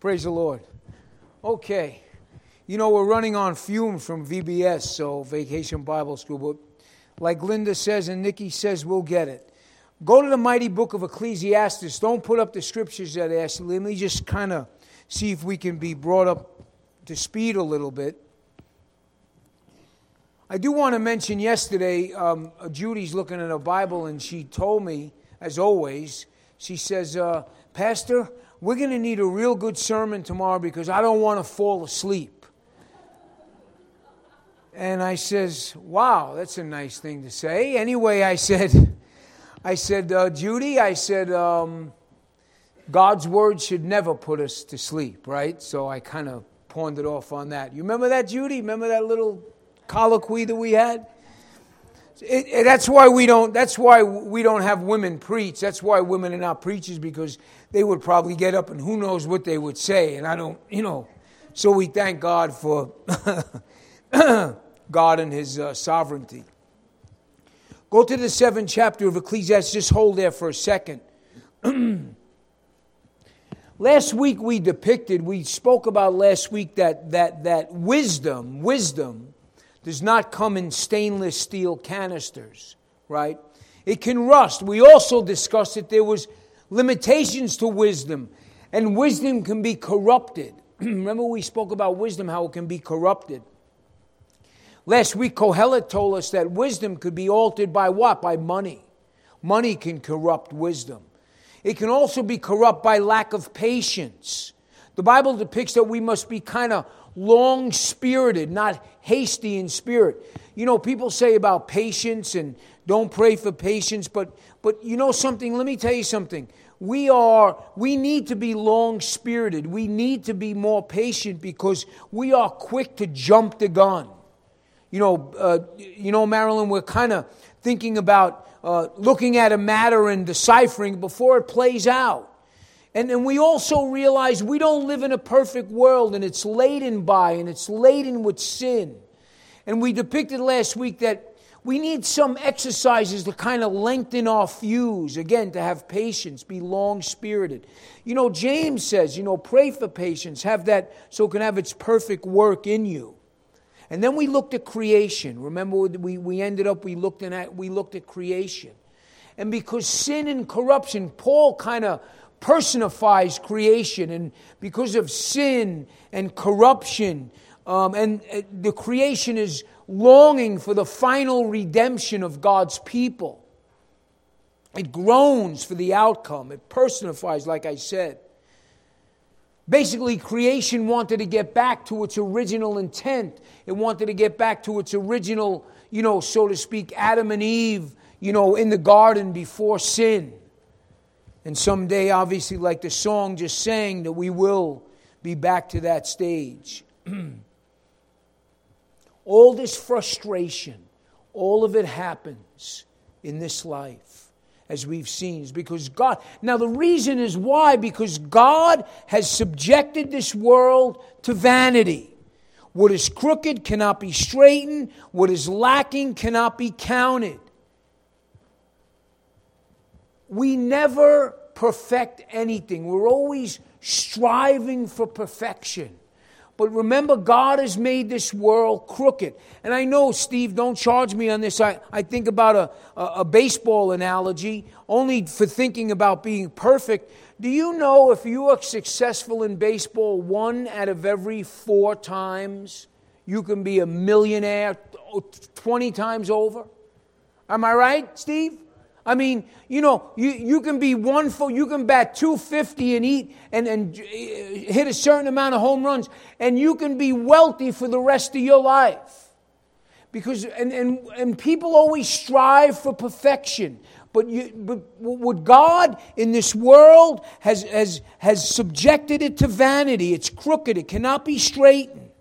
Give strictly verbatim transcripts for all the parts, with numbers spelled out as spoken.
Praise the Lord. Okay. You know, we're running on fumes from V B S, so Vacation Bible School. But like Linda says and Nikki says, we'll get it. Go to the mighty book of Ecclesiastes. Don't put up the scriptures that I asked. Let me just kind of see if we can be brought up to speed a little bit. I do want to mention yesterday, um, Judy's looking at a Bible, and she told me, as always, she says, uh, Pastor, we're going to need a real good sermon tomorrow because I don't want to fall asleep. And I says, wow, that's a nice thing to say. Anyway, I said, I said, uh, Judy, I said, um, God's word should never put us to sleep, right? So I kind of pawned it off on that. You remember that, Judy? Remember that little colloquy that we had? It, it, that's why we don't. That's why we don't have women preach. That's why women are not preachers, because they would probably get up and who knows what they would say. And I don't, you know. So we thank God for God and His uh, sovereignty. Go to the seventh chapter of Ecclesiastes. Just hold there for a second. Last week we depicted. We spoke about last week that that that wisdom, wisdom. does not come in stainless steel canisters, right? It can rust. We also discussed that there was limitations to wisdom, and wisdom can be corrupted. Remember we spoke about wisdom, how it can be corrupted. Last week, Kohelet told us that wisdom could be altered by what? By money. Money can corrupt wisdom. It can also be corrupt by lack of patience. The Bible depicts that we must be kind of long-spirited, not hasty in spirit. You know, people say about patience and don't pray for patience, but but you know something, let me tell you something. We are, we need to be long-spirited. We need to be more patient because we are quick to jump the gun. You know, uh, you know, Marilyn, we're kind of thinking about uh, looking at a matter and deciphering before it plays out. And then we also realize we don't live in a perfect world, and it's laden by, and it's laden with sin. And we depicted last week that we need some exercises to kind of lengthen our fuse, again, to have patience, be long-spirited. You know, James says, you know, pray for patience, have that so it can have its perfect work in you. And then we looked at creation. Remember, we, we ended up, we looked at, we looked at creation. And because sin and corruption, Paul kind of personifies creation, and because of sin and corruption, um, and uh, the creation is longing for the final redemption of God's people. It groans for the outcome. It personifies, like I said. Basically, creation wanted to get back to its original intent. It wanted to get back to its original, you know, so to speak, Adam and Eve, you know, in the garden before sin. And someday, obviously, like the song just sang, that we will be back to that stage. All this frustration, all of it happens in this life, as we've seen, is because God... Now, the reason is why, because God has subjected this world to vanity. What is crooked cannot be straightened. What is lacking cannot be counted. We never perfect anything. We're always striving for perfection. But remember, God has made this world crooked. And I know, Steve, don't charge me on this. I, I think about a, a, a baseball analogy, only for thinking about being perfect. Do you know if you are successful in baseball one out of every four times, you can be a millionaire twenty times over? Am I right, Steve? I mean, you know, you, you can be one for you can bat two fifty and eat and, and hit a certain amount of home runs, and you can be wealthy for the rest of your life. Because and and, and people always strive for perfection. But you but what God in this world has has has subjected it to vanity. It's crooked, it cannot be straightened.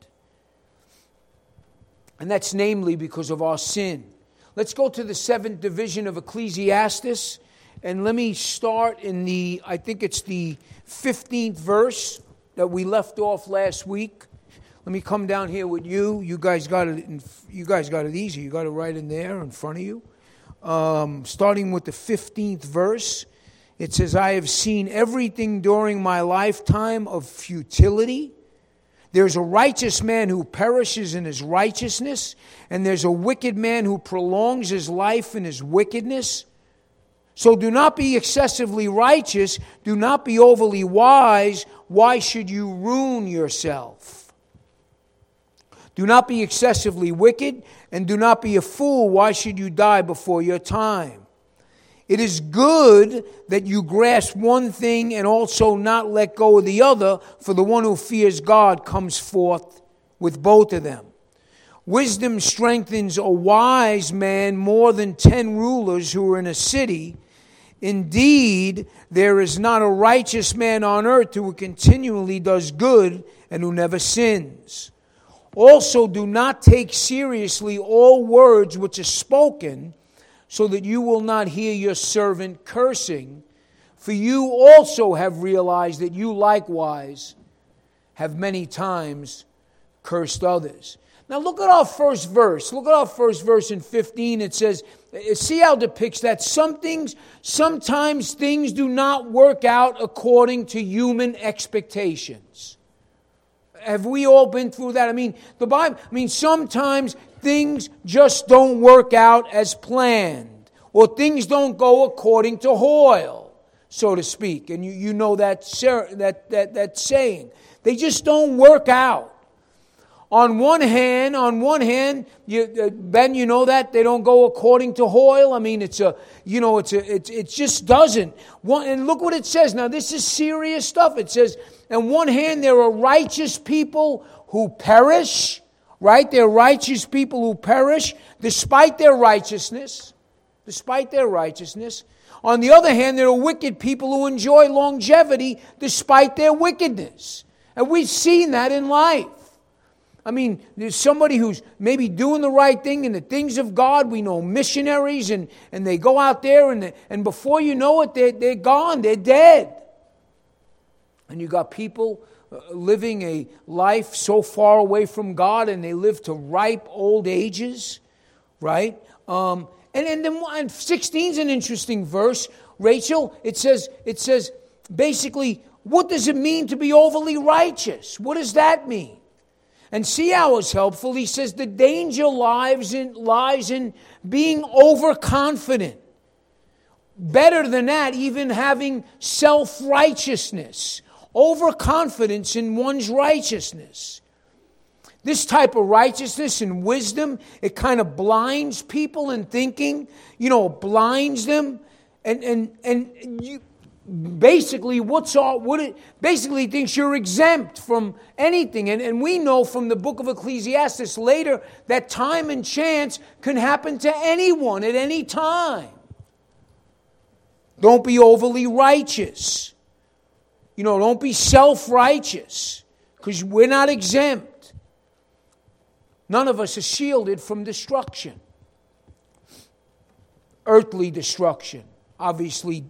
And that's namely because of our sin. Let's go to the seventh division of Ecclesiastes, and let me start in the, I think it's the fifteenth verse that we left off last week. Let me come down here with you. You guys got it. In, you guys got it easy. You got it right in there in front of you. Um, starting with the fifteenth verse, It says, I have seen everything during my lifetime of futility. There's a righteous man who perishes in his righteousness, and there's a wicked man who prolongs his life in his wickedness. So do not be excessively righteous. Do not be overly wise. Why should you ruin yourself? Do not be excessively wicked, and do not be a fool. Why should you die before your time? It is good that you grasp one thing and also not let go of the other, for the one who fears God comes forth with both of them. Wisdom strengthens a wise man more than ten rulers who are in a city. Indeed, there is not a righteous man on earth who continually does good and who never sins. Also, do not take seriously all words which are spoken, so that you will not hear your servant cursing. For you also have realized that you likewise have many times cursed others. Now look at our first verse. Look at our first verse in fifteen. It says, see how it depicts that some things, sometimes things do not work out according to human expectations. Have we all been through that? I mean, the Bible, I mean, sometimes things just don't work out as planned, or things don't go according to Hoyle, so to speak. And you, you know that, that, that, that saying. They just don't work out. On one hand, on one hand, you, uh, Ben, you know that they don't go according to Hoyle. I mean, it's a, you know, it's a, it, it just doesn't. One, and look what it says. Now, this is serious stuff. It says, on one hand, there are righteous people who perish, right? There are righteous people who perish despite their righteousness, despite their righteousness. On the other hand, there are wicked people who enjoy longevity despite their wickedness. And we've seen that in life. I mean, there's somebody who's maybe doing the right thing in the things of God. We know missionaries, and, and they go out there, and, and before you know it, they're, they're gone, they're dead. And you got people living a life so far away from God, and they live to ripe old ages, right? Um, and, and then and sixteen is an interesting verse, Rachel. It says, it says, basically, what does it mean to be overly righteous? What does that mean? And see how it's helpful. He says the danger lies in, lies in being overconfident. Better than that, even having self-righteousness. Overconfidence in one's righteousness. This type of righteousness and wisdom, it kind of blinds people in thinking. You know, blinds them. And and and you basically what's all what it basically thinks you're exempt from anything. And, and we know from the book of Ecclesiastes later that time and chance can happen to anyone at any time. Don't be overly righteous. You know, don't be self-righteous, because we're not exempt. None of us are shielded from destruction. Earthly destruction. Obviously,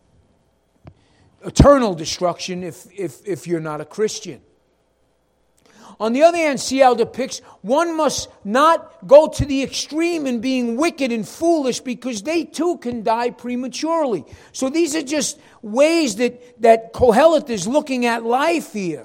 eternal destruction if, if, if you're not a Christian. On the other hand, see how it depicts, one must not go to the extreme in being wicked and foolish, because they too can die prematurely. So these are just ways that, that Kohelet is looking at life here.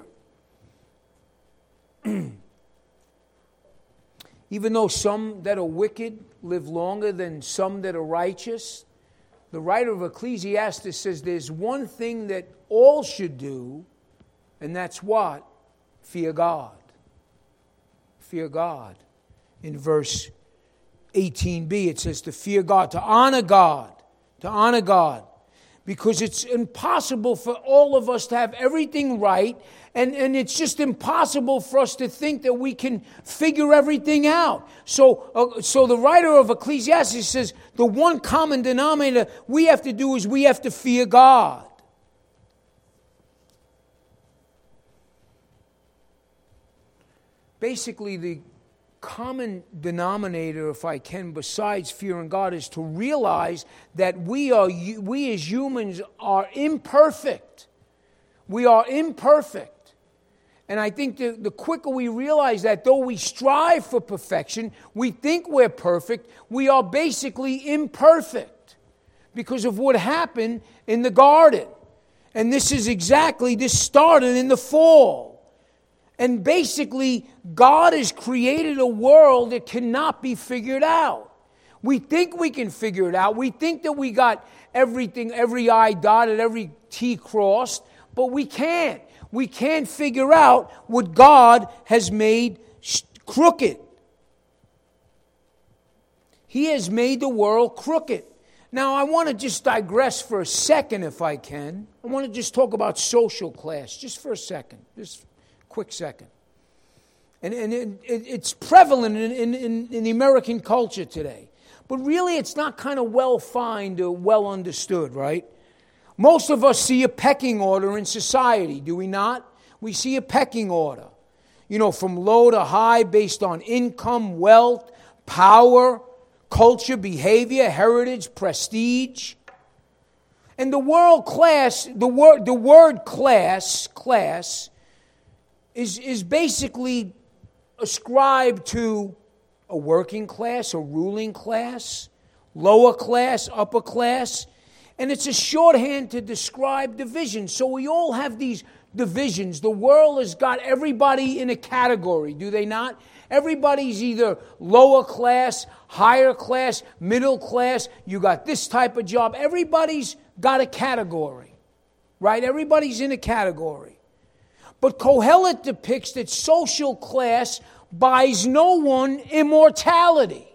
Even though some that are wicked live longer than some that are righteous, the writer of Ecclesiastes says there's one thing that all should do, and that's what? Fear God. Fear God. In verse eighteen b, it says to fear God, to honor God, to honor God. Because it's impossible for all of us to have everything right, and, and it's just impossible for us to think that we can figure everything out. So, uh, so the writer of Ecclesiastes says the one common denominator we have to do is we have to fear God. Basically, the common denominator, if I can, besides fearing God, is to realize that we are we as humans are imperfect. We are imperfect. And I think the, the quicker we realize that, though we strive for perfection, we think we're perfect, we are basically imperfect. because of what happened in the garden. And this is exactly, this started in the fall. And basically, God has created a world that cannot be figured out. We think we can figure it out. We think that we got everything, every I dotted, every T crossed, but we can't. We can't figure out what God has made crooked. He has made the world crooked. Now, I want to just digress for a second, if I can. I want to just talk about social class, just for a second, just a quick second. And, and it, it, it's prevalent in, in, in the American culture today. But really, it's not kind of well-defined or well-understood, right? Most of us see a pecking order in society, do we not? We see a pecking order, you know, from low to high based on income, wealth, power, culture, behavior, heritage, prestige. And the world class, the word, the word class, class, is, is basically ascribed to a working class, a ruling class, lower class, upper class. And it's a shorthand to describe division. So we all have these divisions. The world has got everybody in a category, do they not? Everybody's either lower class, higher class, middle class. You got this type of job. Everybody's got a category, right? Everybody's in a category. But Kohelet depicts that social class buys no one immortality.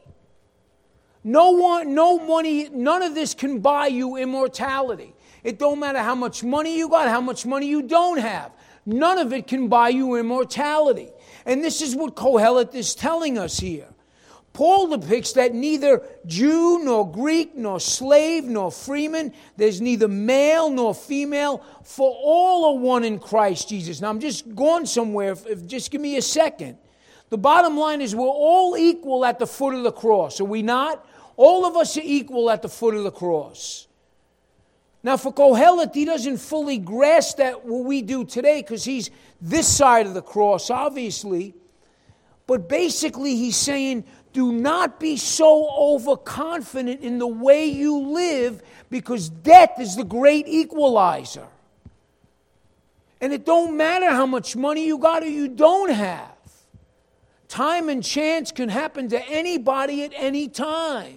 No one, no money, none of this can buy you immortality. It don't matter how much money you got, how much money you don't have. None of it can buy you immortality. And this is what Kohelet is telling us here. Paul depicts that neither Jew nor Greek nor slave nor freeman, there's neither male nor female, for all are one in Christ Jesus. Now I'm just going somewhere, if, if, just give me a second. The bottom line is we're all equal at the foot of the cross, are we not? All of us are equal at the foot of the cross. Now for Kohelet, he doesn't fully grasp that what we do today because he's this side of the cross, obviously. But basically he's saying, do not be so overconfident in the way you live because death is the great equalizer. And it don't matter how much money you got or you don't have. Time and chance can happen to anybody at any time.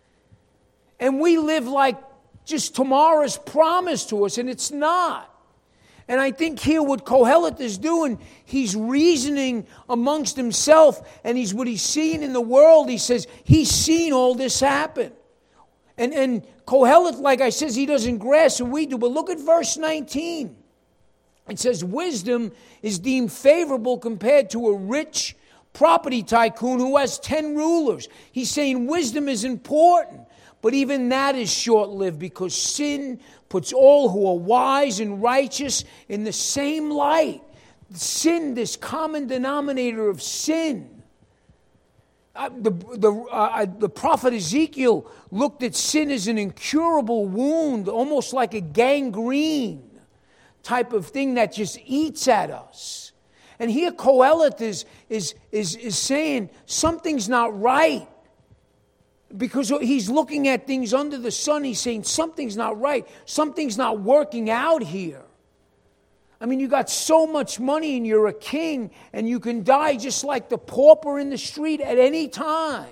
And we live like just tomorrow's promised to us, and it's not. And I think here what Kohelet is doing, he's reasoning amongst himself, and he's what he's seeing in the world. He says he's seen all this happen. And, and Kohelet, like I says, he doesn't grasp what we do. But look at verse nineteen. It says, wisdom is deemed favorable compared to a rich property tycoon who has ten rulers. He's saying wisdom is important. But even that is short-lived because sin puts all who are wise and righteous in the same light. Sin, this common denominator of sin. Uh, the, the, uh, the prophet Ezekiel looked at sin as an incurable wound, almost like a gangrene type of thing that just eats at us. And here Kohelet is, is, is, is saying something's not right. Because he's looking at things under the sun, he's saying something's not right. Something's not working out here. I mean, you got so much money and you're a king and you can die just like the pauper in the street at any time.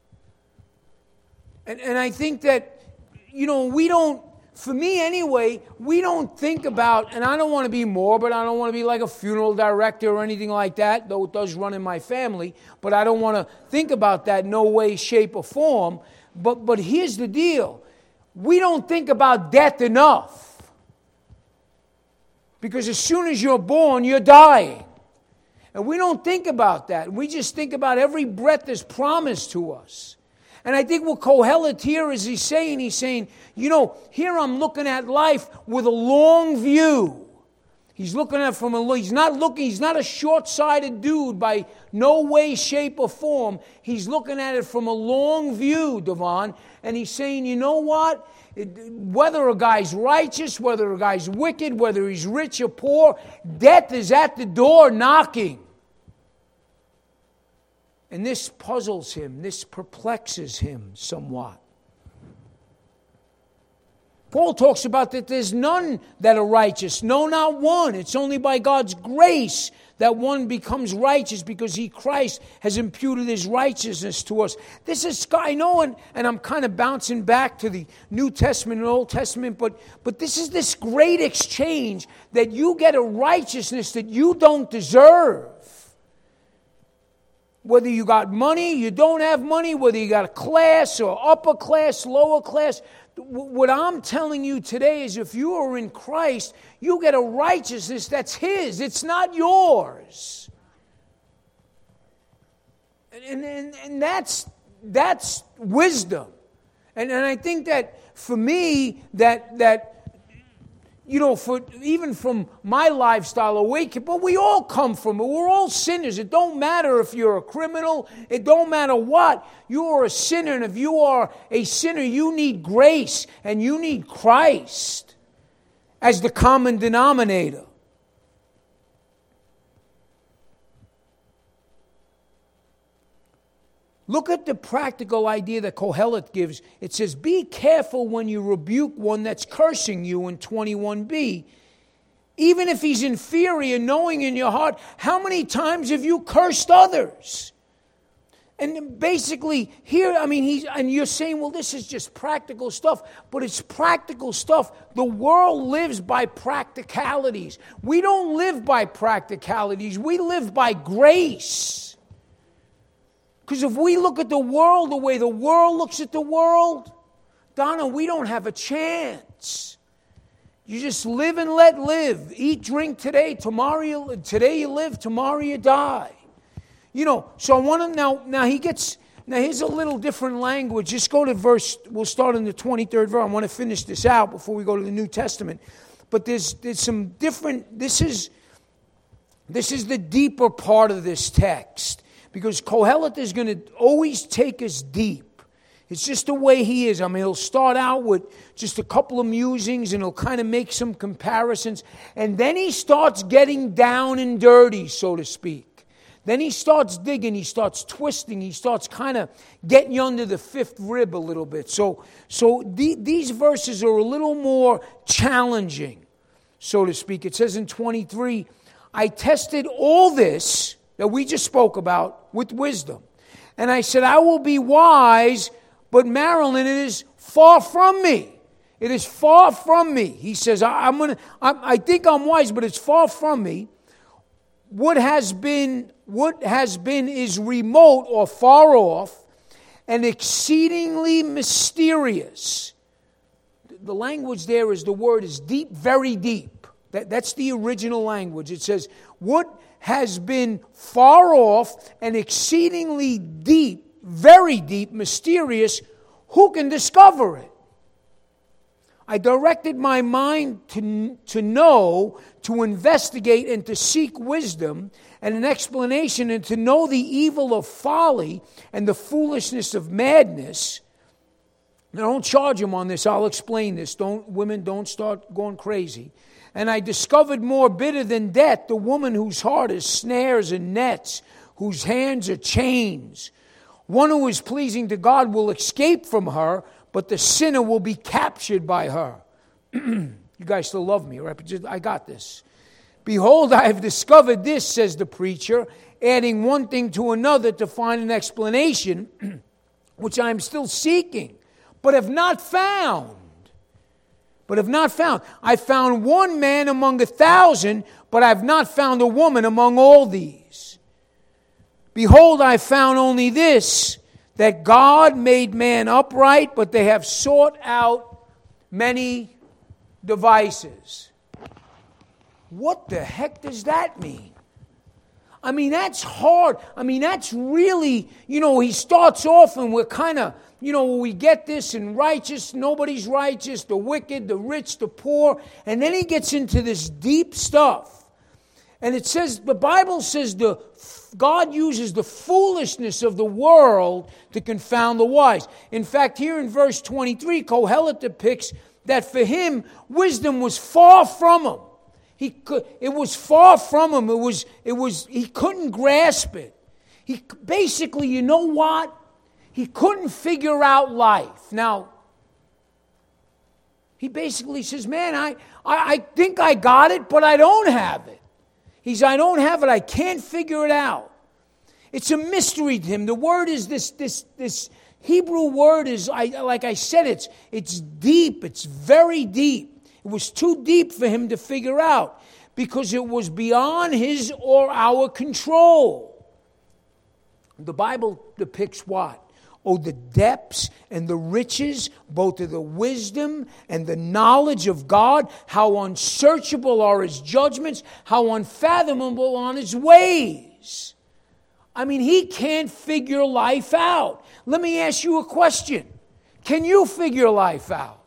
And, and I think that, you know, we don't, for me anyway, we don't think about, and I don't want to be morbid, I don't want to be like a funeral director or anything like that, though it does run in my family, but I don't want to think about that no way, shape, or form. But, but here's the deal. We don't think about death enough. Because as soon as you're born, you're dying. And we don't think about that. We just think about every breath that's promised to us. And I think what Kohelet here is he's saying, he's saying, you know, here I'm looking at life with a long view. He's looking at it from a, he's not looking, he's not a short-sighted dude by no way, shape, or form. He's looking at it from a long view, Devon. And he's saying, you know what? It, whether a guy's righteous, whether a guy's wicked, whether he's rich or poor, death is at the door knocking. And this puzzles him, this perplexes him somewhat. Paul talks about that there's none that are righteous. No, not one. It's only by God's grace that one becomes righteous because he, Christ, has imputed his righteousness to us. This is, I know, and, and I'm kind of bouncing back to the New Testament and Old Testament, but, but this is this great exchange that you get a righteousness that you don't deserve. Whether you got money, you don't have money, whether you got a class or upper class, lower class. What I'm telling you today is if you are in Christ, you get a righteousness that's his. It's not yours. And, and, and that's, that's wisdom. And, and I think that for me, that that you know, for even from my lifestyle awake, but we all come from it. We're all sinners. It don't matter if you're a criminal. It don't matter what. You are a sinner, and if you are a sinner, you need grace, and you need Christ as the common denominator. Look at the practical idea that Kohelet gives. It says, be careful when you rebuke one that's cursing you in twenty-one b. Even if he's inferior, knowing in your heart, how many times have you cursed others? And basically, here, I mean, he's, and you're saying, well, this is just practical stuff. But it's practical stuff. The world lives by practicalities. We don't live by practicalities. We live by grace. Because if we look at the world the way the world looks at the world, Donna, we don't have a chance. You just live and let live. Eat, drink today. Tomorrow, you, today you live. Tomorrow you die. You know. So I want to now. Now he gets. Now here's a little different language. Just go to verse. We'll start in the twenty-third verse. I want to finish this out before we go to the New Testament. But there's there's some different. This is. This is the deeper part of this text. Because Kohelet is going to always take us deep. It's just the way he is. I mean, he'll start out with just a couple of musings and he'll kind of make some comparisons. And then he starts getting down and dirty, so to speak. Then he starts digging, he starts twisting, he starts kind of getting you under the fifth rib a little bit. So, so the, these verses are a little more challenging, so to speak. It says in twenty-three, I tested all this that we just spoke about with wisdom. And I said, I will be wise, but Marilyn, it is far from me. It is far from me. He says, I, I'm gonna, I, I think I'm wise, but it's far from me. What has been, what has been is remote or far off and exceedingly mysterious. The language there is, the word is deep, very deep. That, that's the original language. It says, what has been far off and exceedingly deep, very deep, mysterious, who can discover it? I directed my mind to, to know, to investigate, and to seek wisdom and an explanation, and to know the evil of folly and the foolishness of madness. Now, don't charge him on this. I'll explain this. Don't, women, don't start going crazy. And I discovered more bitter than death, the woman whose heart is snares and nets, whose hands are chains. One who is pleasing to God will escape from her, but the sinner will be captured by her. You guys still love me, right? I got this. Behold, I have discovered this, says the preacher, adding one thing to another to find an explanation, which I am still seeking, but have not found. But have not found. I found one man among a thousand, but I have not found a woman among all these. Behold, I found only this, that God made man upright, but they have sought out many devices. What the heck does that mean? I mean, that's hard. I mean, that's really, you know, he starts off and we're kind of, you know, we get this in righteous, nobody's righteous, the wicked, the rich, the poor. And then he gets into this deep stuff. And it says, the Bible says the God uses the foolishness of the world to confound the wise. In fact, here in verse twenty-three, Kohelet depicts that for him, wisdom was far from him. He could, it was far from him. It was, it was, he couldn't grasp it. He basically, you know what? He couldn't figure out life. Now, He basically says, man, I, I, I think I got it, but I don't have it. He's, I don't have it. I can't figure it out. It's a mystery to him. The word is this, this, this Hebrew word is, I, like I said, it's, it's deep. It's very deep. It was too deep for him to figure out because it was beyond his or our control. The Bible depicts what? Oh, the depths and the riches, both of the wisdom and the knowledge of God, how unsearchable are his judgments, how unfathomable are his ways. I mean, he can't figure life out. Let me ask you a question. Can you figure life out?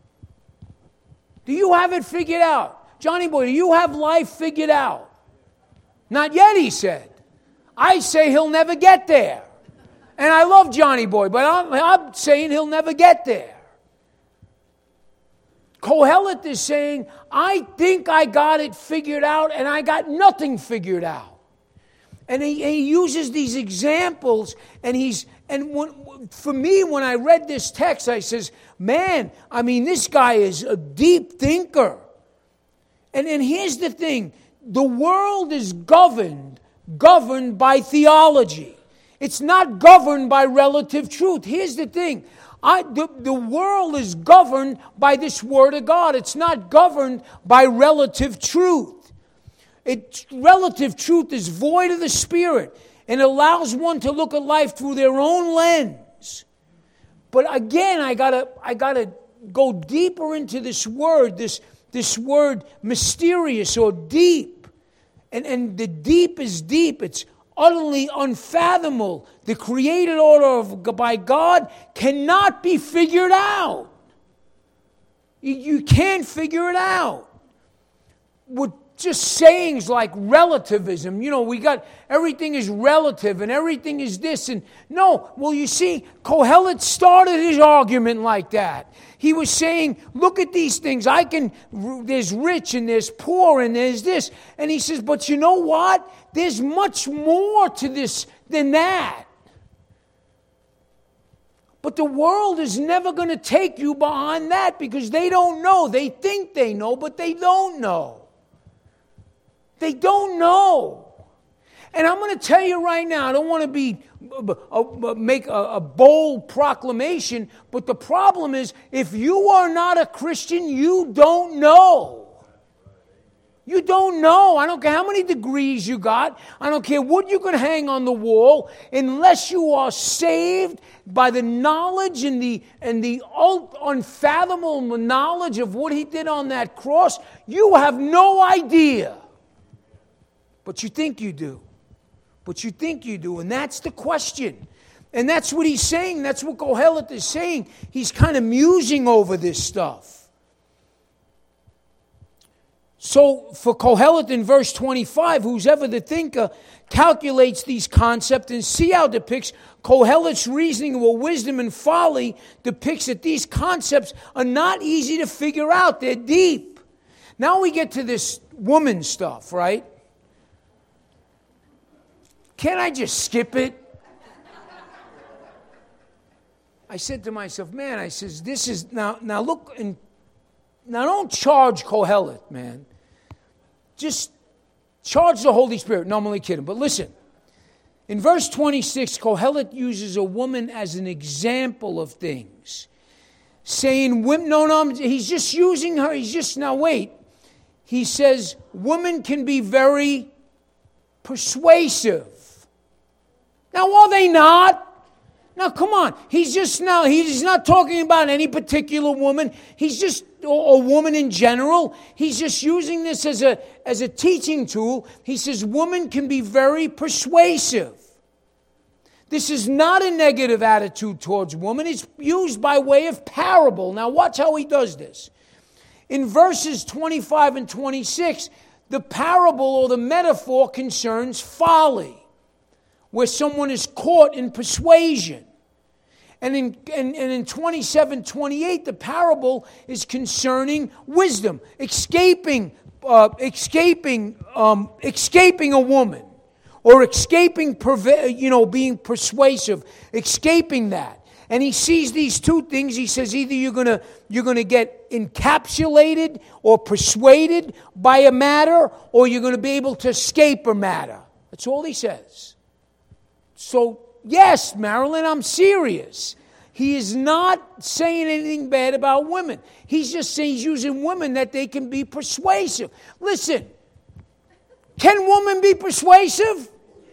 Do you have it figured out? Johnny boy, do you have life figured out? Not yet, he said. I say he'll never get there. And I love Johnny boy, but I'm, I'm saying he'll never get there. Kohelet is saying, I think I got it figured out and I got nothing figured out. And he, he uses these examples, and he's and when, for me, when I read this text, I says, man, I mean, this guy is a deep thinker. And, and here's the thing. The world is governed, governed by theology. It's not governed by relative truth. Here's the thing. I, the, the world is governed by this Word of God. It's not governed by relative truth. It, relative truth is void of the Spirit and allows one to look at life through their own lens. But again, I gotta, I gotta go deeper into this word, this, this word mysterious or deep. And, and the deep is deep. It's utterly unfathomable. The created order of, by God cannot be figured out. You, you can't figure it out. With just sayings like relativism. You know, we got everything is relative and everything is this. And no, well, you see, Kohelet started his argument like that. He was saying, look at these things. I can, there's rich and there's poor and there's this. And he says, but you know what? There's much more to this than that. But the world is never going to take you behind that because they don't know. They think they know, but they don't know. They don't know. And I'm going to tell you right now, I don't want to be uh, make a, a bold proclamation, but the problem is if you are not a Christian, you don't know. You don't know. I don't care how many degrees you got. I don't care what you can hang on the wall. Unless you are saved by the knowledge and the, and the unfathomable knowledge of what he did on that cross, you have no idea. But you think you do. But you think you do. And that's the question. And that's what he's saying. That's what Kohelet is saying. He's kind of musing over this stuff. So for Kohelet in verse twenty-five, who's ever the thinker, calculates these concepts and see how it depicts Kohelet's reasoning of wisdom and folly depicts that these concepts are not easy to figure out. They're deep. Now we get to this woman stuff, right? Can't I just skip it? I said to myself, man, I says, this is, now now look, and now don't charge Kohelet, man. Just charge the Holy Spirit. No, I'm only kidding. But listen, in verse twenty-six, Kohelet uses a woman as an example of things. Saying, no, no, he's just using her. He's just, now wait. He says, women can be very persuasive. Now, are they not? Now, come on. He's just now, he's not talking about any particular woman. He's just a, a woman in general. He's just using this as a, as a teaching tool. He says women can be very persuasive. This is not a negative attitude towards women. It's used by way of parable. Now, watch how he does this. In verses twenty-five and twenty-six, the parable or the metaphor concerns folly, where someone is caught in persuasion. And in, and, and in twenty-seven, twenty-eight, the parable is concerning wisdom, escaping, uh, escaping, um, escaping a woman, or escaping, you know, being persuasive, escaping that. And he sees these two things. He says either you're gonna you're gonna get encapsulated or persuaded by a matter, or you're going to be able to escape a matter. That's all he says. So, yes, Marilyn, I'm serious. He is not saying anything bad about women. He's just saying he's using women that they can be persuasive. Listen, can women be persuasive?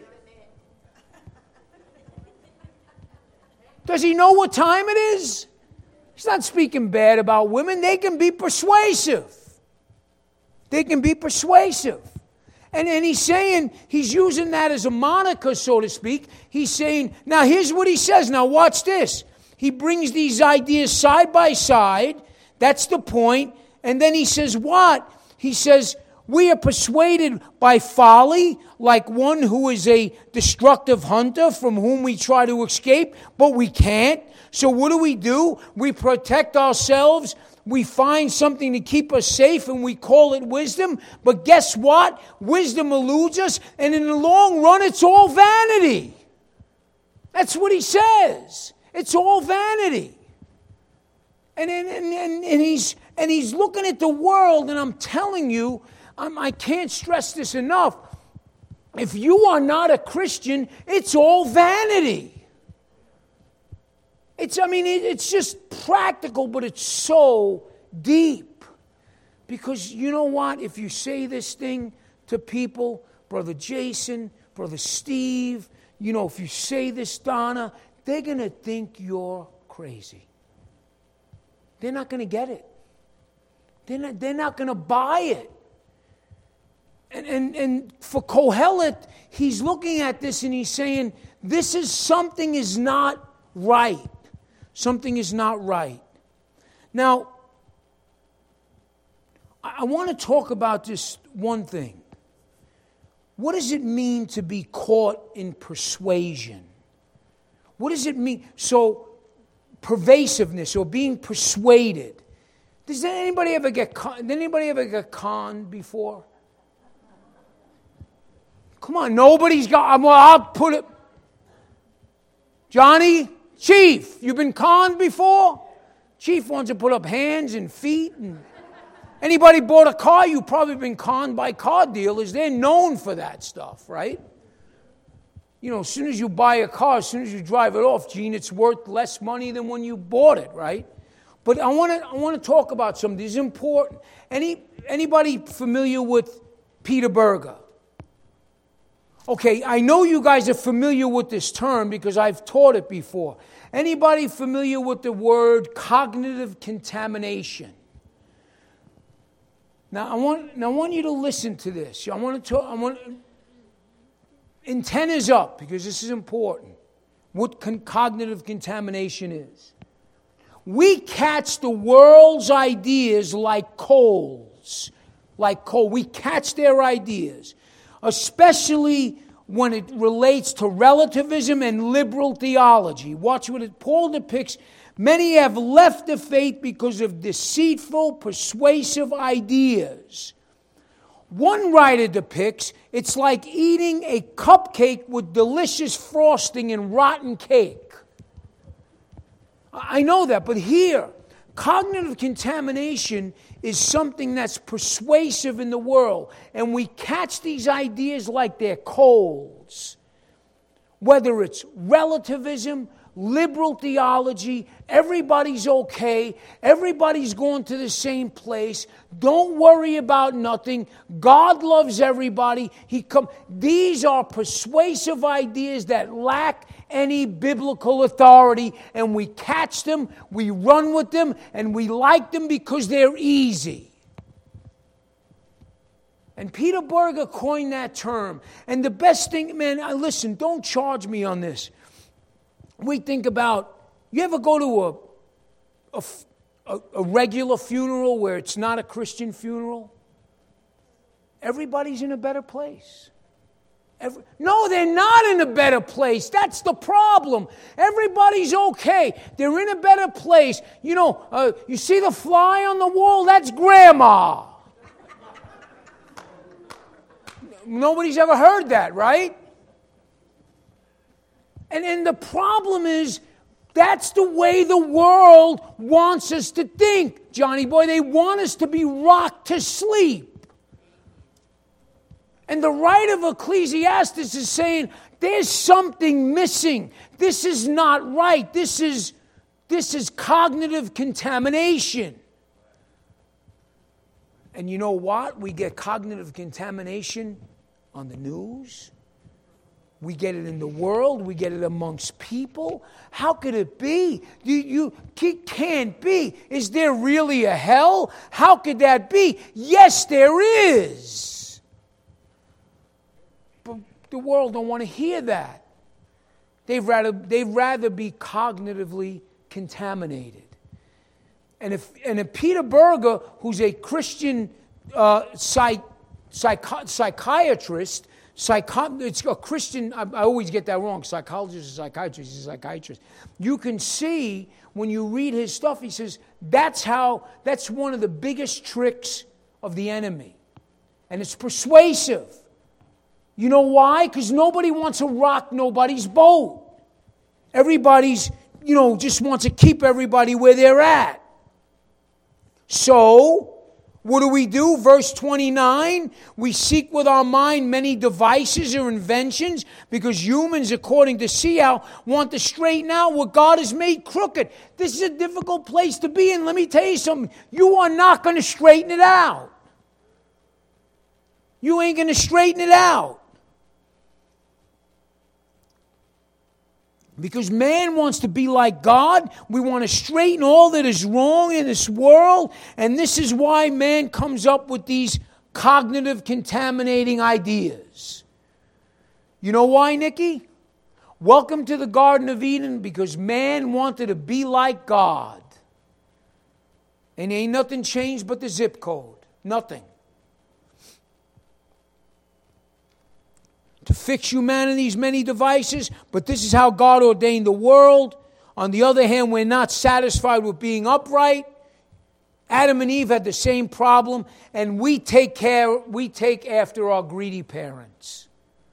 Does he know what time it is? He's not speaking bad about women. They can be persuasive. They can be persuasive. And, and he's saying, he's using that as a moniker, so to speak. He's saying, now here's what he says. Now watch this. He brings these ideas side by side. That's the point. And then he says what? He says, we are persuaded by folly, like one who is a destructive hunter from whom we try to escape, but we can't. So what do we do? We protect ourselves. We find something to keep us safe, and we call it wisdom. But guess what? Wisdom eludes us, and in the long run, it's all vanity. That's what he says. It's all vanity. And, and, and, and, he's, and he's looking at the world, and I'm telling you, I'm, I can't stress this enough. If you are not a Christian, it's all vanity. It's, I mean, it, it's just practical, but it's so deep. Because you know what? If you say this thing to people, Brother Jason, Brother Steve, you know, if you say this, Donna, they're going to think you're crazy. They're not going to get it. They're not, they're not going to buy it. And, and, and for Kohelet, he's looking at this and he's saying, this is something is not right. Something is not right. Now, I, I want to talk about this one thing. What does it mean to be caught in persuasion? What does it mean? So, pervasiveness or being persuaded. Does anybody ever get con- did anybody ever get conned before? Come on, nobody's got, well, I'll put it. Johnny, Chief, you've been conned before? Chief wants to put up hands and feet. And anybody bought a car, you've probably been conned by car dealers. They're known for that stuff, right? You know, as soon as you buy a car, as soon as you drive it off, Gene, it's worth less money than when you bought it, right? But I want to I want to talk about something. This is important. Any anybody familiar with Peter Berger? Okay, I know you guys are familiar with this term because I've taught it before. Anybody familiar with the word cognitive contamination? Now I want now I want you to listen to this. I want to talk, I want antennas up because this is important. What con- cognitive contamination is. We catch the world's ideas like coals, like coal. We catch their ideas, especially when it relates to relativism and liberal theology. Watch what it, Paul depicts. Many have left the faith because of deceitful, persuasive ideas. One writer depicts it's like eating a cupcake with delicious frosting and rotten cake. I know that, but here, cognitive contamination is something that's persuasive in the world. And we catch these ideas like they're coals. Whether it's relativism, liberal theology, everybody's okay, everybody's going to the same place, don't worry about nothing, God loves everybody. He come. These are persuasive ideas that lack any biblical authority, and we catch them, we run with them, and we like them because they're easy. And Peter Berger coined that term. And the best thing, man, listen, don't charge me on this. We think about, you ever go to a, a, a regular funeral where it's not a Christian funeral? Everybody's in a better place. Every, no, they're not in a better place. That's the problem. Everybody's okay. They're in a better place. You know, uh, you see the fly on the wall? That's Grandma. Nobody's ever heard that, right? And, and the problem is, that's the way the world wants us to think. Johnny boy. They want us to be rocked to sleep. And the writer of Ecclesiastes is saying, there's something missing. This is not right. This is, this is cognitive contamination. And you know what? We get cognitive contamination on the news. We get it in the world. We get it amongst people. How could it be? You, you it can't be. Is there really a hell? How could that be? Yes, there is. But the world don't want to hear that. They'd rather, they'd rather be cognitively contaminated. And if, and if Peter Berger, who's a Christian uh, psych, psych, psychiatrist, psycho, it's a Christian, I, I always get that wrong, psychologist or psychiatrist, he's a psychiatrist. You can see when you read his stuff, he says, that's how, that's one of the biggest tricks of the enemy. And it's persuasive. You know why? Because nobody wants to rock nobody's boat. Everybody's, you know, just wants to keep everybody where they're at. So, what do we do? Verse twenty-nine, we seek with our mind many devices or inventions because humans, according to Seau, want to straighten out what God has made crooked. This is a difficult place to be in. Let me tell you something. You are not going to straighten it out. You ain't going to straighten it out. Because man wants to be like God. We want to straighten all that is wrong in this world. And this is why man comes up with these cognitive contaminating ideas. You know why, Nikki? Welcome to the Garden of Eden, because man wanted to be like God. And ain't nothing changed but the zip code. Nothing. To fix humanity's many devices, but this is how God ordained the world. On the other hand, we're not satisfied with being upright. Adam and Eve had the same problem, and we take care, we take after our greedy parents.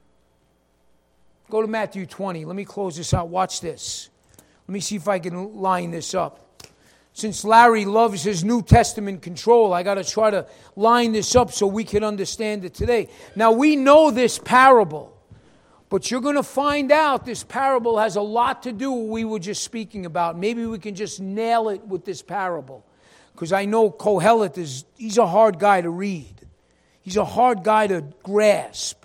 Go to Matthew twenty. Let me close this out. Watch this. Let me see if I can line this up. Since Larry loves his New Testament control, I got to try to line this up so we can understand it today. Now, we know this parable, but you're going to find out this parable has a lot to do with what we were just speaking about. Maybe we can just nail it with this parable, because I know Kohelet is, he's a hard guy to read. He's a hard guy to grasp.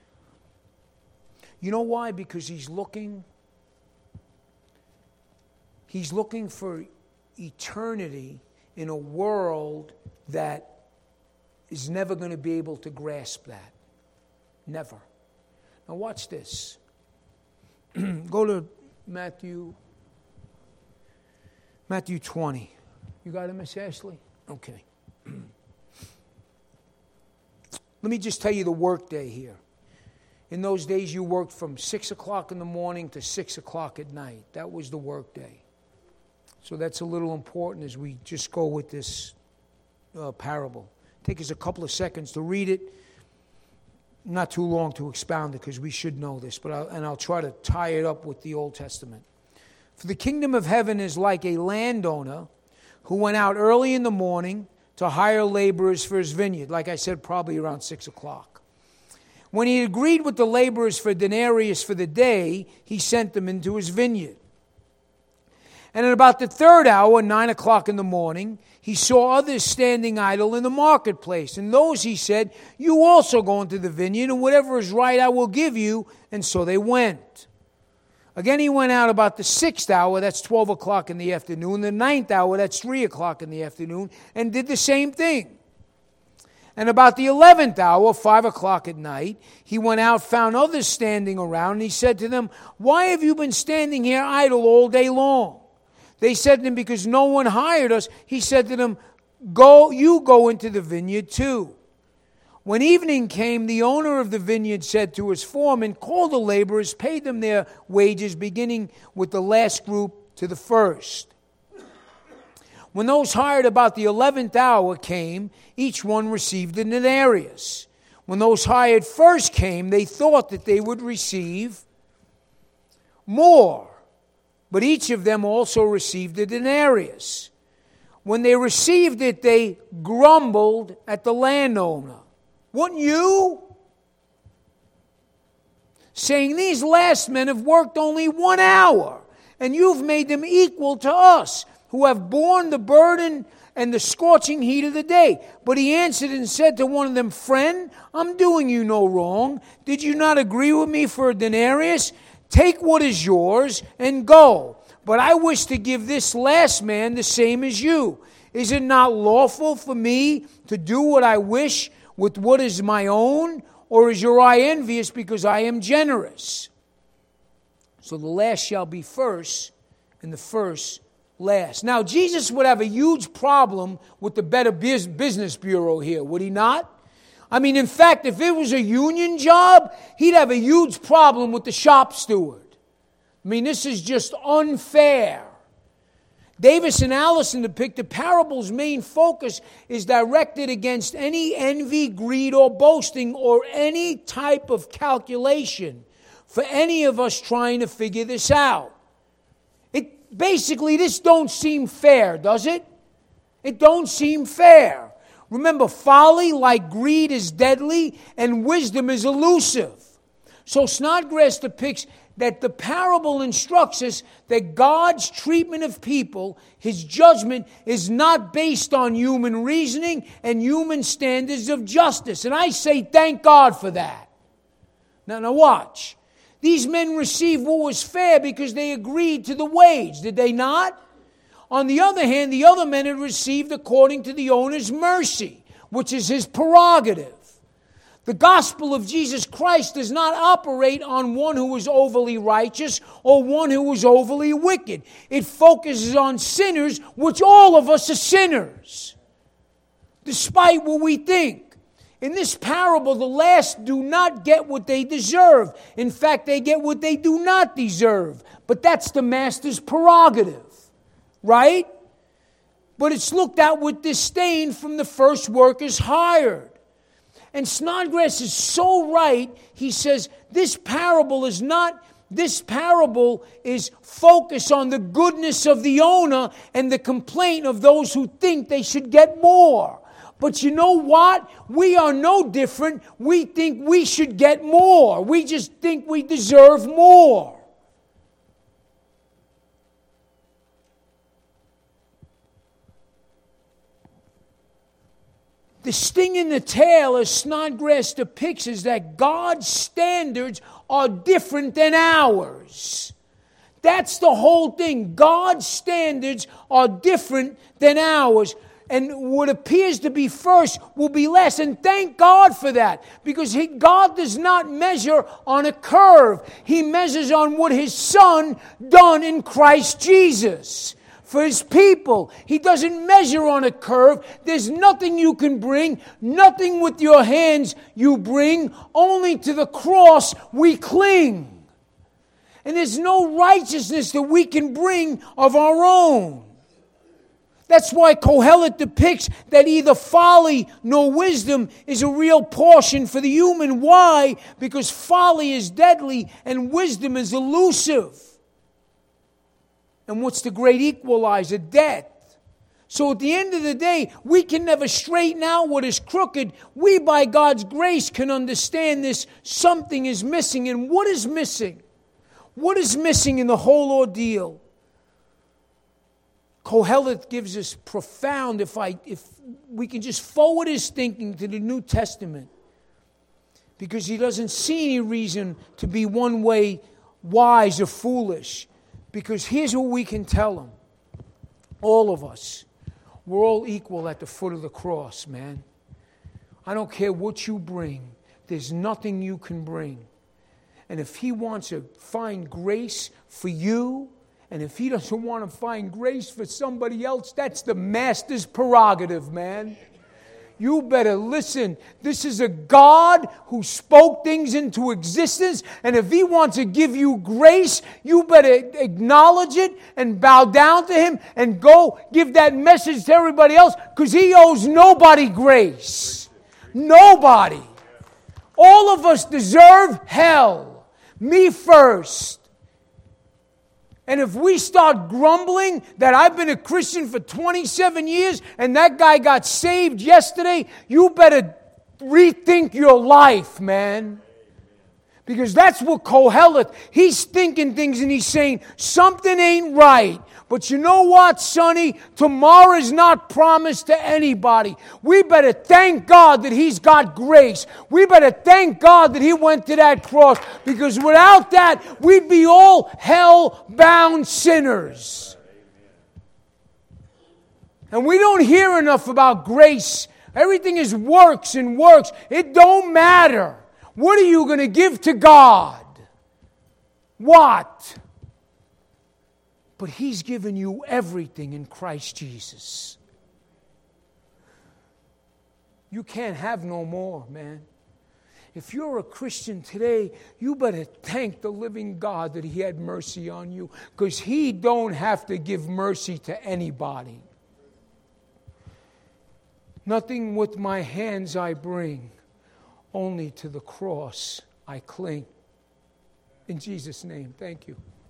You know why? Because he's looking, he's looking for eternity in a world that is never going to be able to grasp that. Never. Now watch this. Go to Matthew, Matthew twenty. You got it, Miss Ashley? Okay. Let me just tell you the work day here. In those days, you worked from six o'clock in the morning to six o'clock at night. That was the work day. So that's a little important as we just go with this uh, parable. Take us a couple of seconds to read it. Not too long to expound it, because we should know this, but I'll, and I'll try to tie it up with the Old Testament. For the kingdom of heaven is like a landowner who went out early in the morning to hire laborers for his vineyard. Like I said, probably around six o'clock. When he agreed with the laborers for denarius for the day, he sent them into his vineyard. And at about the third hour, nine o'clock in the morning, he saw others standing idle in the marketplace. And those, he said, you also go into the vineyard, and whatever is right I will give you. And so they went. Again, he went out about the sixth hour, that's twelve o'clock in the afternoon. The ninth hour, that's three o'clock in the afternoon, and did the same thing. And about the eleventh hour, five o'clock at night, he went out, found others standing around, and he said to them, why have you been standing here idle all day long? They said to him, because no one hired us. He said to them, go, you go into the vineyard too. When evening came, the owner of the vineyard said to his foreman, call the laborers, pay them their wages, beginning with the last group to the first. When those hired about the eleventh hour came, each one received a denarius. When those hired first came, they thought that they would receive more. But each of them also received a denarius. when they received it, they grumbled at the landowner. Wouldn't you? Saying, these last men have worked only one hour, and you've made them equal to us, who have borne the burden and the scorching heat of the day. But he answered and said to one of them, friend, I'm doing you no wrong. Did you not agree with me for a denarius? Take what is yours and go. But I wish to give this last man the same as you. Is it not lawful for me to do what I wish with what is my own? Or is your eye envious because I am generous? So the last shall be first, and the first last. Now, Jesus would have a huge problem with the Better Business Bureau here, would he not? I mean, in fact, if it was a union job, he'd have a huge problem with the shop steward. I mean, this is just unfair. Davis and Allison depict the parable's main focus is directed against any envy, greed, or boasting, or any type of calculation for any of us trying to figure this out. It basically, this don't seem fair, does it? It don't seem fair. Remember, folly, like greed, is deadly, and wisdom is elusive. So Snodgrass depicts that the parable instructs us that God's treatment of people, his judgment, is not based on human reasoning and human standards of justice. And I say thank God for that. Now, now watch. These men received what was fair because they agreed to the wage, did they not? On the other hand, the other men had received according to the owner's mercy, which is his prerogative. The gospel of Jesus Christ does not operate on one who is overly righteous or one who is overly wicked. It focuses on sinners, which all of us are sinners, despite what we think. In this parable, the last do not get what they deserve. In fact, they get what they do not deserve. But that's the master's prerogative, right? But it's looked at with disdain from the first workers hired. And Snodgrass is so right. He says this parable is not, this parable is focused on the goodness of the owner and the complaint of those who think they should get more. But you know what? We are no different. We think we should get more. We just think we deserve more. The sting in the tail, as Snodgrass depicts, is that God's standards are different than ours. That's the whole thing. God's standards are different than ours. And what appears to be first will be less. And thank God for that. Because he, God does not measure on a curve. He measures on what his Son done in Christ Jesus. For his people, he doesn't measure on a curve. There's nothing you can bring, nothing with your hands you bring. Only to the cross we cling. And there's no righteousness that we can bring of our own. That's why Kohelet depicts that either folly nor wisdom is a real portion for the human. Why? Because folly is deadly and wisdom is elusive. And what's the great equalizer? Death. So at the end of the day, we can never straighten out what is crooked. We, by God's grace, can understand this. Something is missing. And what is missing? What is missing in the whole ordeal? Kohelet gives us profound, if I, if we can just forward his thinking to the New Testament, because he doesn't see any reason to be one way wise or foolish. Because here's what we can tell them. All of us. We're all equal at the foot of the cross, man. I don't care what you bring. There's nothing you can bring. And if he wants to find grace for you, and if he doesn't want to find grace for somebody else, that's the master's prerogative, man. You better listen. This is a God who spoke things into existence. And if he wants to give you grace, you better acknowledge it and bow down to him and go give that message to everybody else, because he owes nobody grace. Nobody. All of us deserve hell. Me first. And if we start grumbling that I've been a Christian for twenty-seven years and that guy got saved yesterday, you better rethink your life, man. Because that's what Kohelet, he's thinking things and he's saying, something ain't right. But you know what, Sonny? Tomorrow is not promised to anybody. We better thank God that He's got grace. We better thank God that He went to that cross. Because without that, we'd be all hell-bound sinners. And we don't hear enough about grace. Everything is works and works. It don't matter. What are you going to give to God? What? But He's given you everything in Christ Jesus. You can't have no more, man. If you're a Christian today, you better thank the living God that He had mercy on you, because He don't have to give mercy to anybody. Nothing with my hands I bring, only to the cross I cling. In Jesus' name, thank you.